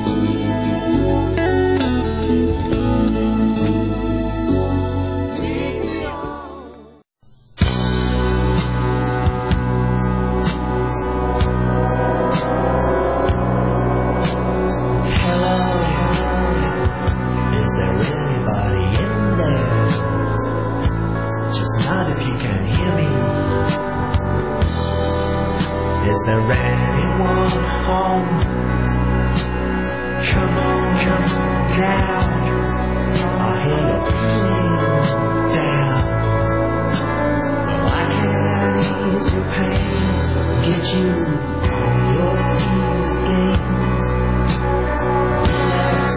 Is there anyone home? Come on down. I hear you feeling down. Well, I can ease your pain, get you on your feet again. Relax.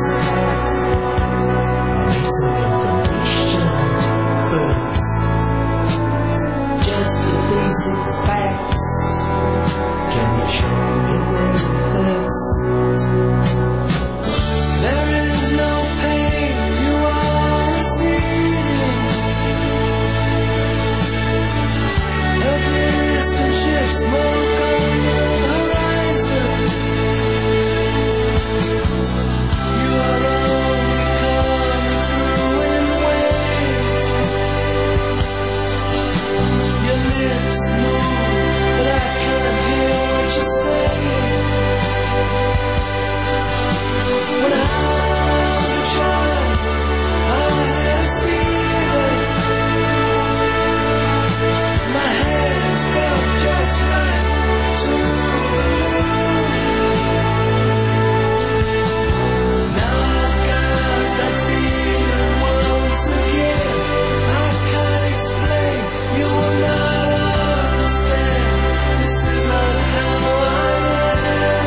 I'll need some information first. Just the basic facts. Can you show me where it hurts? There is no pain you are receiving. A distant ship, smoke on the horizon. You are only coming through in waves. Your lips move, but I can't hear what you say. When I was a child, I had a fever. My hands felt just right to the moon. Now I've got that feeling once again. I can't explain, you will not understand. This is not how I am.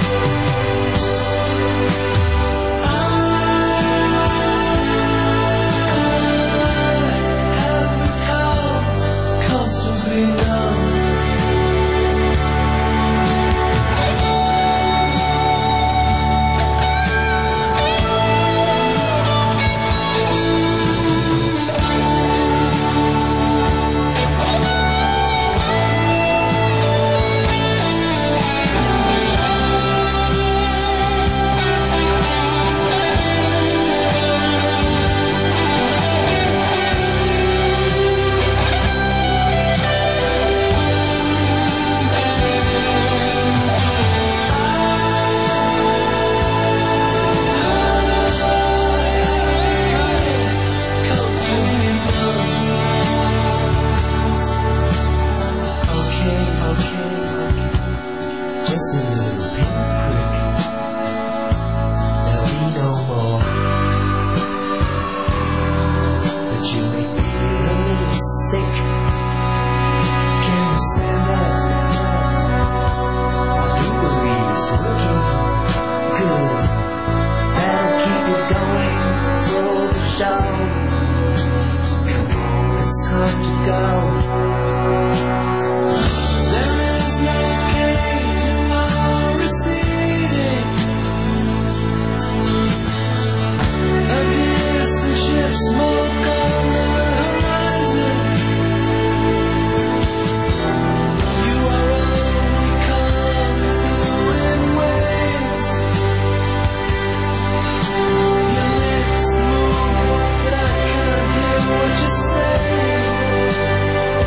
I have become comfortably numb. Okay, just a little pinprick. There'll be no more. But you make me feel a little sick. Can you stand that? I do believe it's looking good. That'll keep you going for the show. Come on, it's time to go. There is no pain you are receiving. A distant ship, smoke on the horizon. You are only coming through in waves. Your lips move, but I can't hear what you say.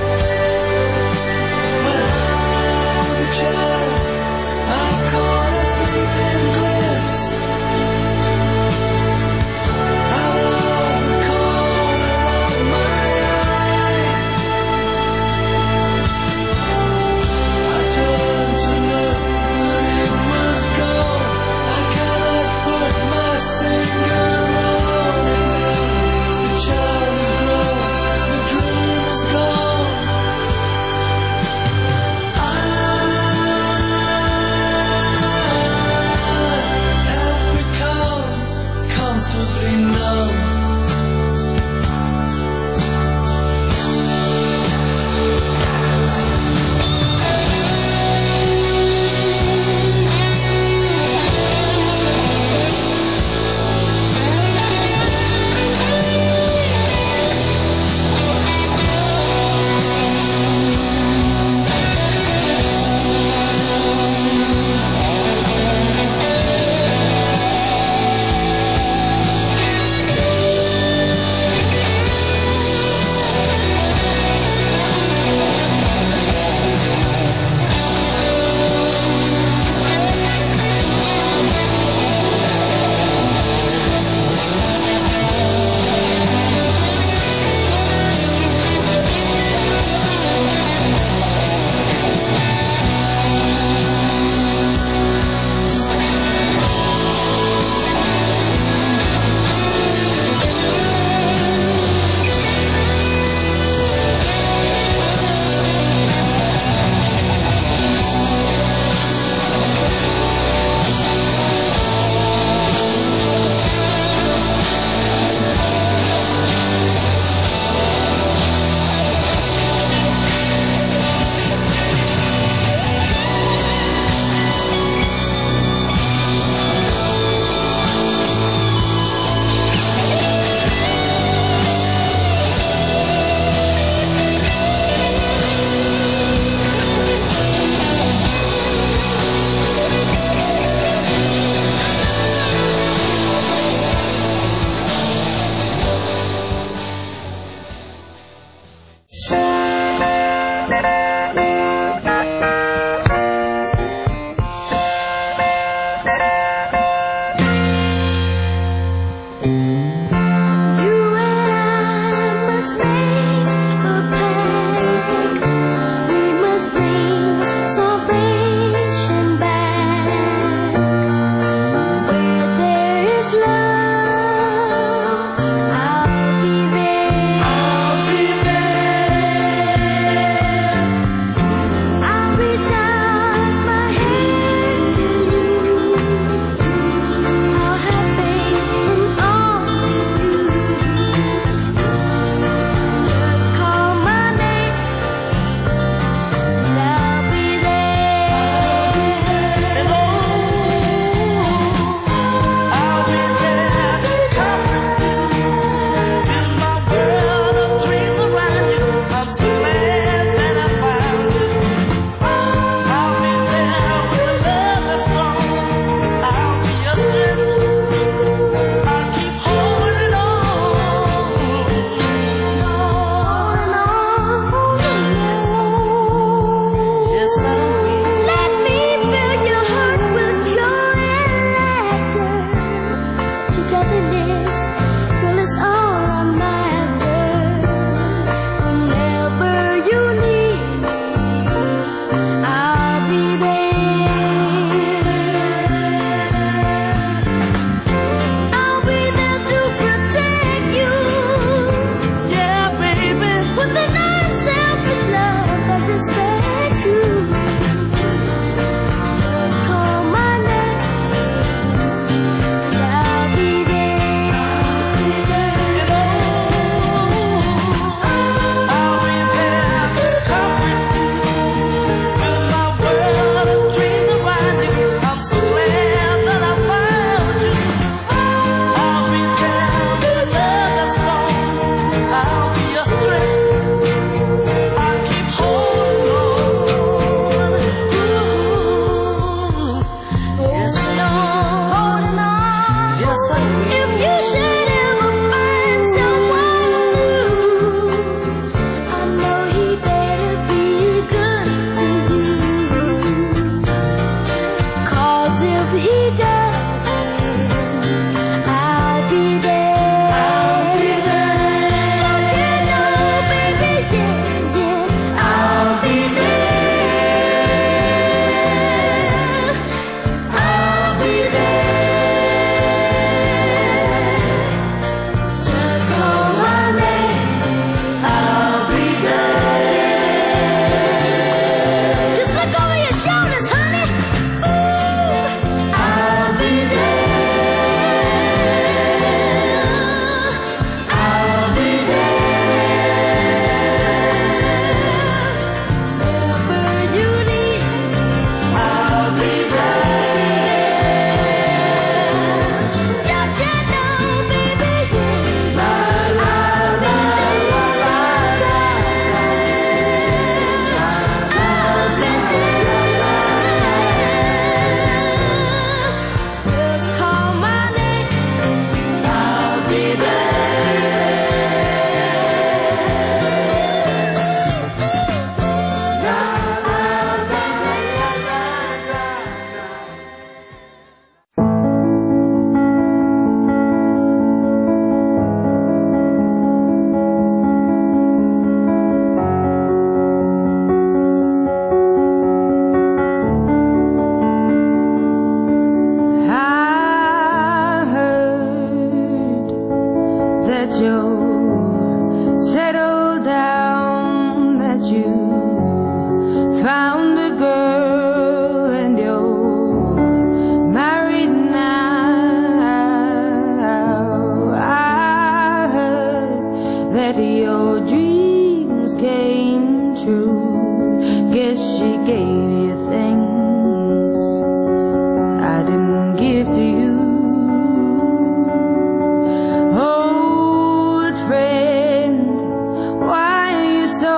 true. Guess she gave you things I didn't give to you. Old friend, why are you so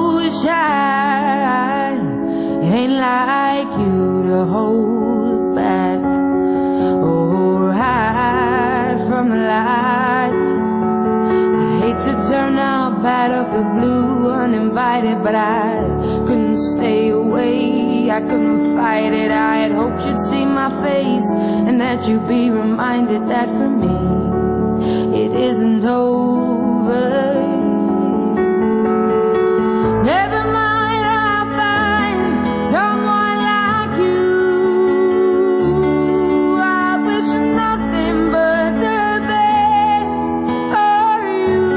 shy? It ain't like you to hold back or hide from the light. I hate to turn up out of the blue uninvited, but I couldn't stay away, I couldn't fight it. I had hoped you'd see my face and that you'd be reminded that for me it isn't over. Never mind, I'll find someone like you. I wish nothing but the best for you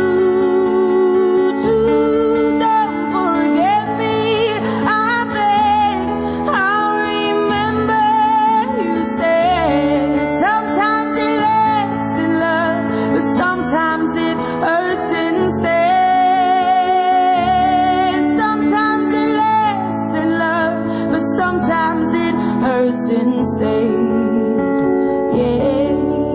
too. Don't forget me, I beg. I'll remember you said sometimes it lasts in love, but sometimes it hurts instead. Sometimes it lasts in love, but sometimes it hurts instead. Yeah.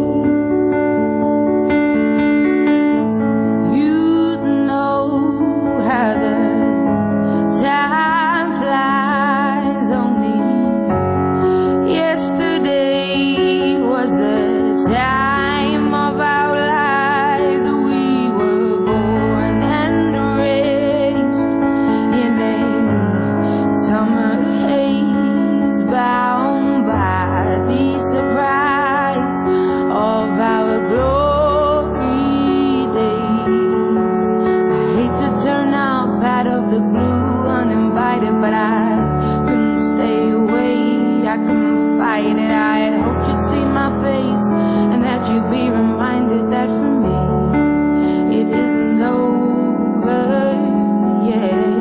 You know how the time flies. Only yesterday was the time of our lives. We were born and raised in a summer haze, bound by the surprise of our glory days. I hate to turn up out of the blue uninvited, but I couldn't stay away, I couldn't fight it. I had hoped you'd see my face and that you'd be reminded that for me it isn't over yet.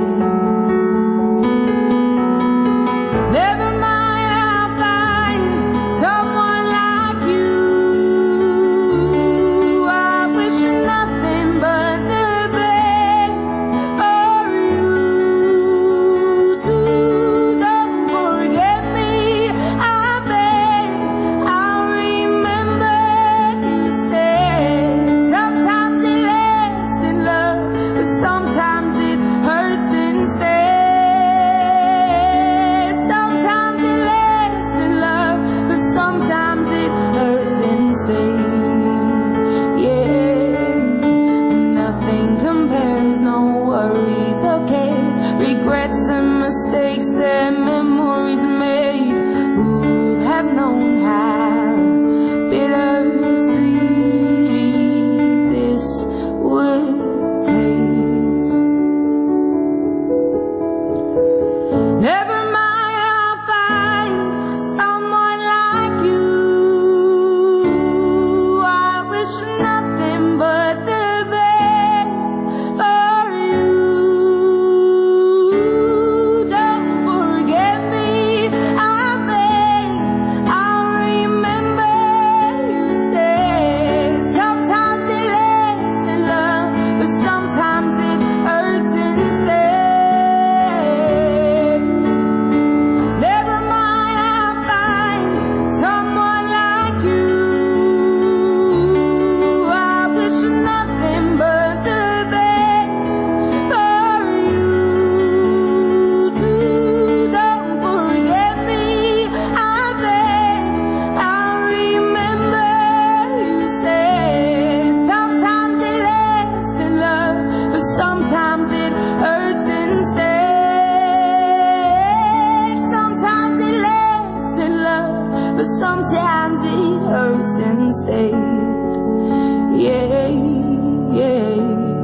Never mind, I'll find someone like you. I wish nothing but the best for you too. Don't forget me, I beg. I'll remember you said sometimes it lasts in love, but sometimes it hurts instead. Sometimes it lasts in love, but sometimes it hurts instead. Yeah, nothing compares, no worries or cares, regrets and mistakes that memories made. Who would have known how bittersweet this would taste? Never mind, I'll find someone like you. I wish nothing but the best for you. Don't forget me, I beg. I'll remember you said sometimes it lasts in love, but sometimes it hurts instead. Never mind, I'll find someone like you. I wish nothing but the best for you too. Don't forget me, I beg. I'll remember you said sometimes it lasts in love, but sometimes it hurts instead. Sometimes it lasts in love, but sometimes it hurts instead. Yeah, yeah.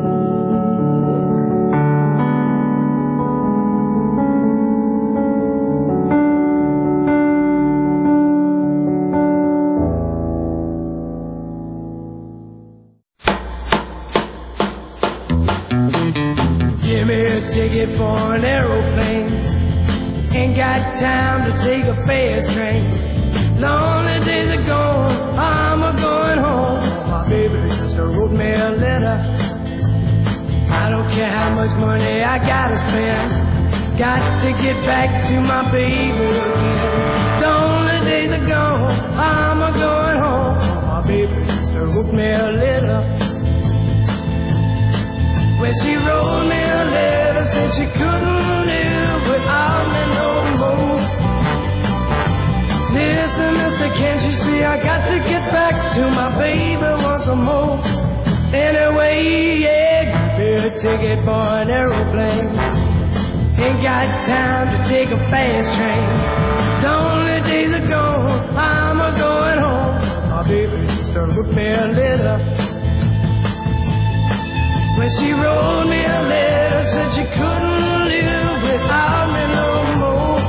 Give me a ticket for an aeroplane. Ain't got time to take a fast train. Lonely days are gone, I'm a going home. My baby just wrote me a letter. I I don't care how much money I gotta spend. Got to get back to my baby again. The only days are gone, I'm a going home. My baby used to whoop me a little. When she wrote me a letter, said she couldn't live without me no more. Listen, mister, can't you see I got to get back to my baby once more. Anyway, yeah, give me a ticket for an aeroplane. Ain't got time to take a fast train. The only days are gone, I'm a going home. My baby used to whip me a little. When she wrote me a letter, said she couldn't live without me no more.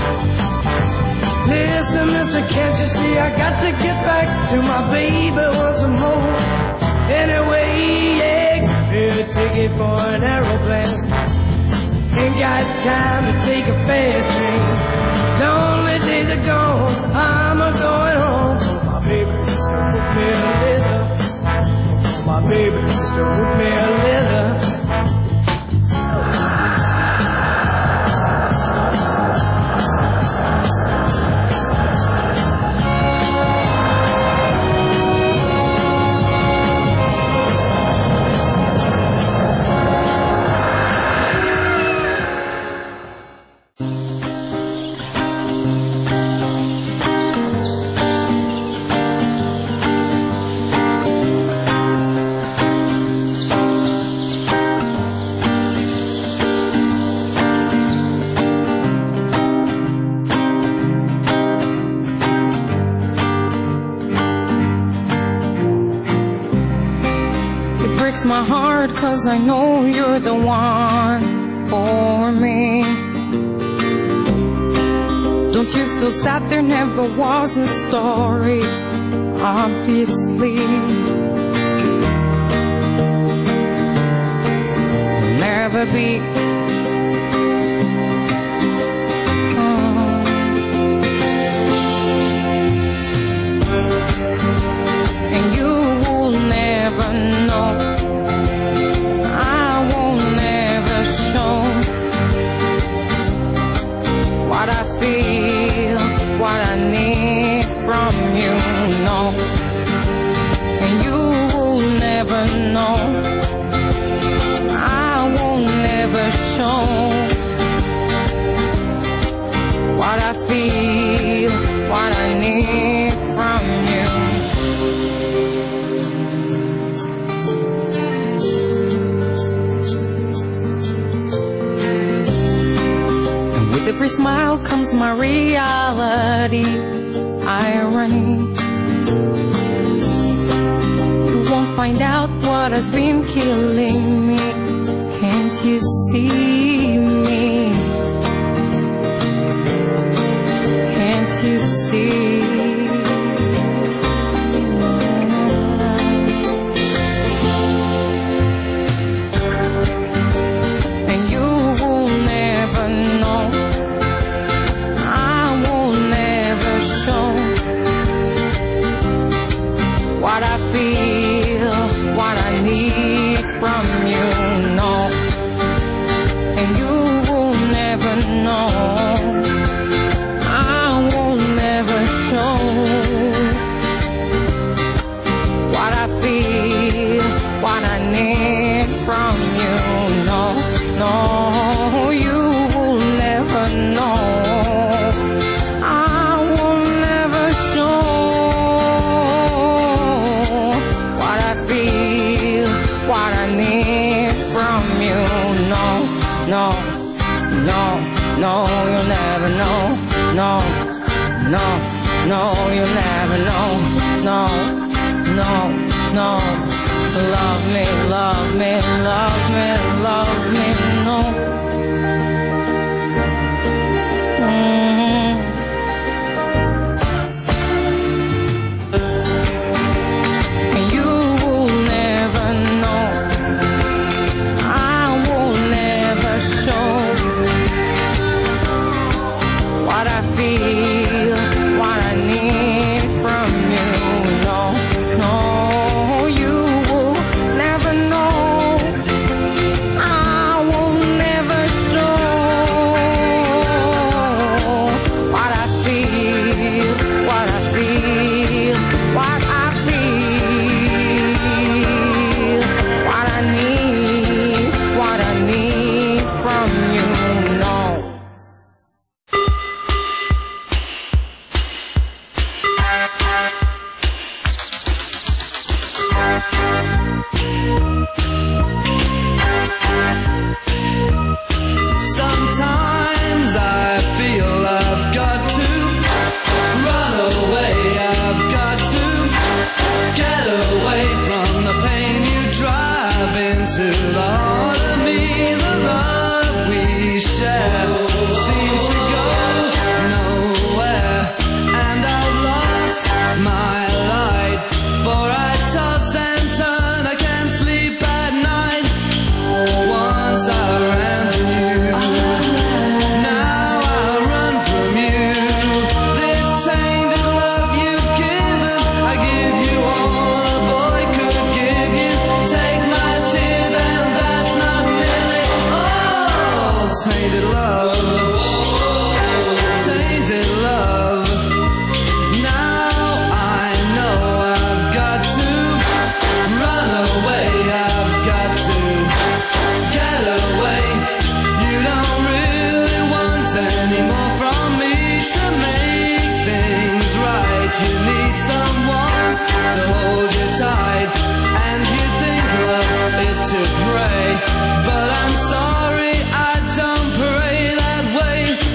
Listen, mister, can't you see I got to get back to my baby once more. Anyway, yeah, give me a ticket for an aeroplane. Ain't got time to take a fast train. The only days are gone, I'm a going home. My baby used to whip me a little. My baby used to whip me a little. My heart, 'cause I know you're the one for me. Don't you feel sad there never was a story? Obviously, there'll never be. And you will never know. What I need from you, no. And you will never know. I will never show what I feel, what I need from you. And with every smile comes my reality, irony. You won't find out what has been killing me. Can't you see me? Can't you see? And you will never know. What I feel, what I need from you, no. And you will never know. I will never show what I feel, what I need from you, no. No, you will never know. No, no, no, you'll never know. No, no, no, you'll never know. No, no, no. Love me, love me, love me, love me, no. And you will never know. I will never show what I feel, what I need from you. No, no, you will never know. tainted love, tainted love. Now I know I've got to run away, I've got to get away. You don't really want any more from me to make things right. You need someone to hold you tight, and you think love is to pray, but I'm sorry, I don't pray that way.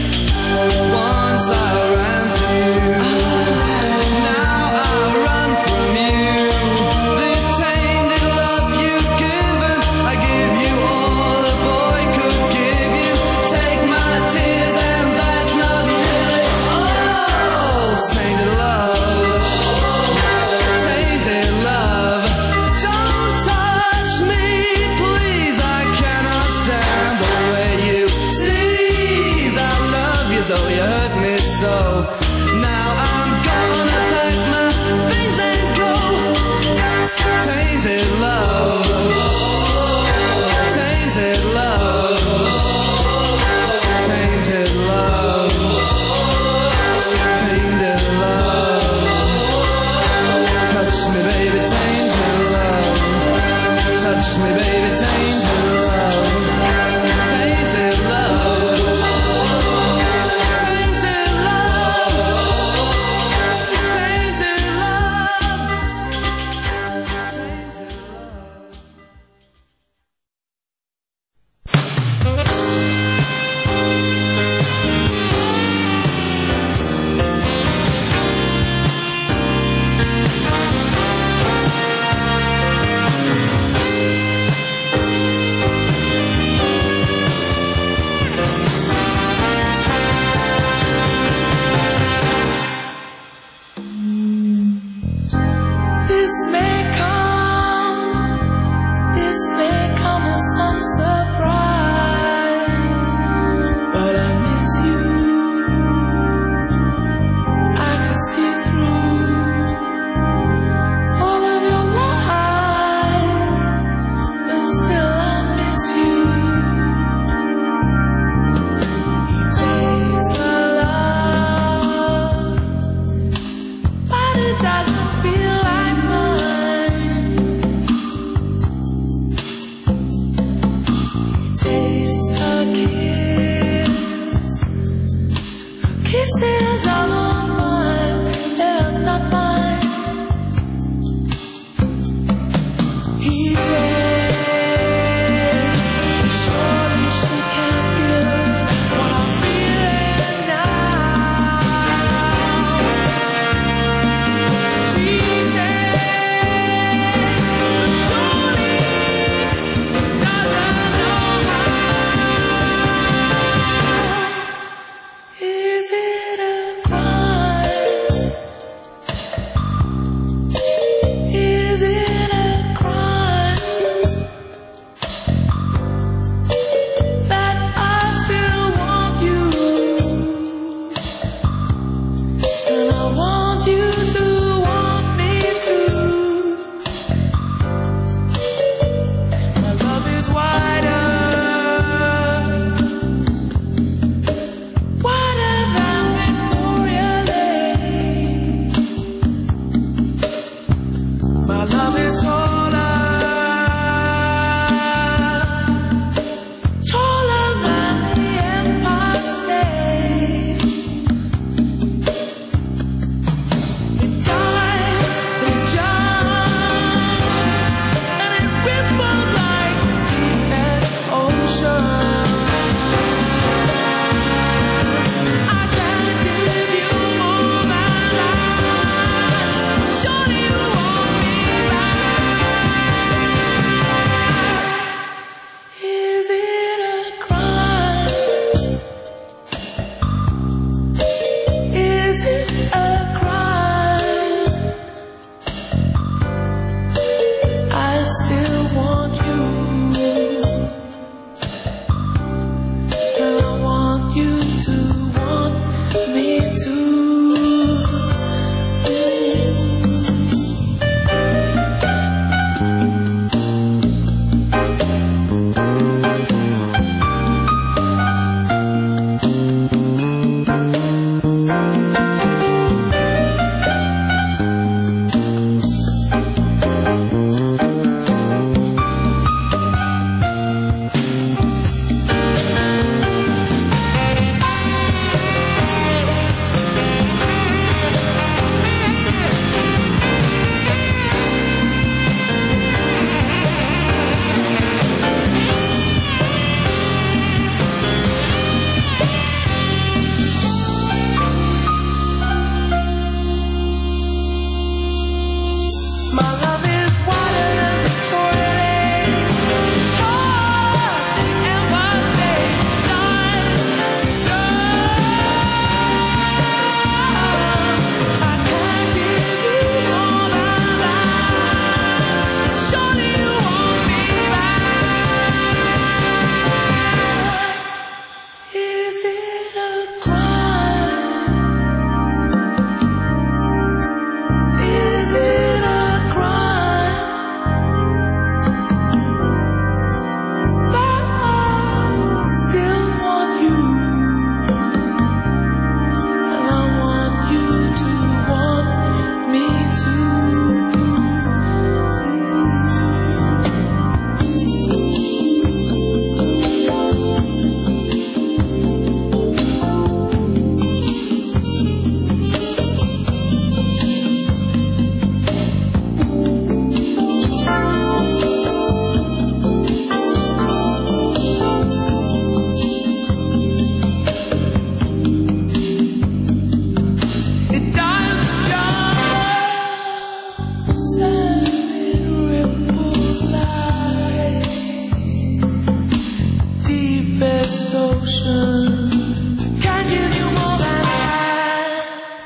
emotion can give you more than that.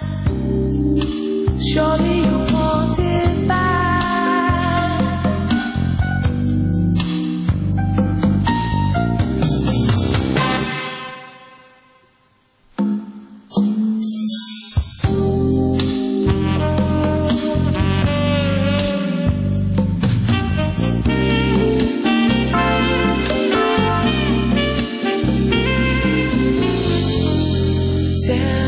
Surely you want it back. Tell